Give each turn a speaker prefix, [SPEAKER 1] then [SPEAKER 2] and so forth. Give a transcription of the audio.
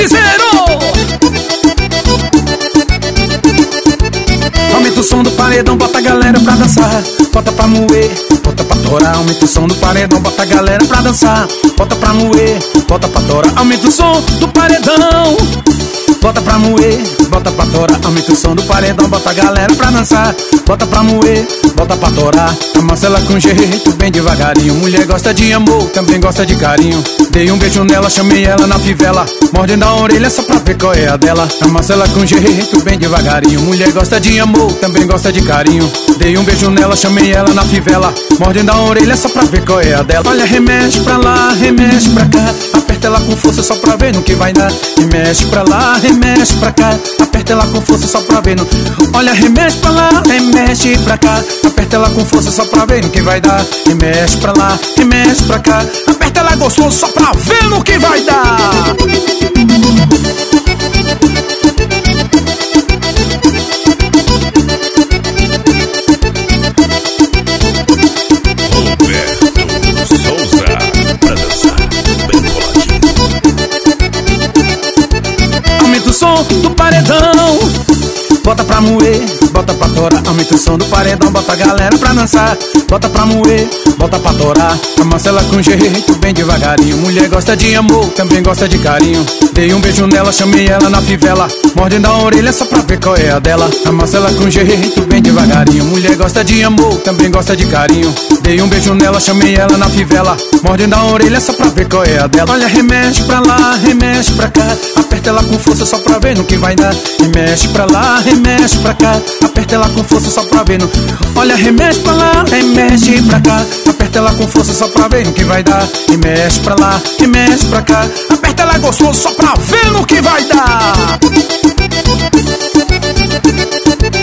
[SPEAKER 1] piseiro. Aumenta o som do paredão, bota a galera pra dançar. Bota pra moer, bota pra torar. Aumenta o som do paredão, bota a galera pra dançar. Bota pra moer, bota pra torar. Aumenta o som do paredão, bota pra moer, bota pra torar. Aumenta o som do paredão, bota a galera pra dançar. Bota pra moer, bota pra torar. Amassa ela com jeito, bem devagarinho. Mulher gosta de amor, também gosta de carinho. Dei um beijo nela, chamei ela na fivela. Mordendo a orelha só pra ver qual é a dela. Amassa ela com jeito, bem devagarinho. Mulher gosta de amor, também gosta de carinho. Dei um beijo nela, chamei ela na fivela. Mordendo a orelha só pra ver qual é a dela. Olha, remexe pra lá, remexe pra cá. Aperta ela com força só pra ver no que vai dar. Remexe pra lá, remexe pra cá. Aperta ela com força só pra ver no... Olha, remexe pra lá, remexe pra cá. Aperta ela com força só pra ver no que vai dar. Remexe pra lá, remexe pra cá. Aperta ela gostoso só pra ver no que vai dar. Aumenta o som do paredão, bota pra moer, bota pra torar. Aumenta o som do paredão, bota a galera pra dançar. Bota pra moer, bota pra torar. Amassa ela com jeito, bem devagarinho. Mulher gosta de amor, também gosta de carinho. Dei um beijo nela, chamei ela na fivela. Mordendo a orelha só pra ver qual é a dela. Amassa ela com jeito, bem devagarinho. Mulher gosta de amor, também gosta de carinho. Dei um beijo nela, chamei ela na fivela. Mordendo a orelha só pra ver qual é a dela. Olha, remexe pra lá, remexe pra cá. Aperta ela com força só pra ver no que vai dar. Remexe pra lá, remexe pra cá. Aperta ela com força só pra ver no... Olha, remexe pra lá, remexe pra cá. Aperta ela com força só pra ver no que vai dar. Remexe pra lá, remexe pra cá. Aperta ela gostoso só pra ver no que vai dar.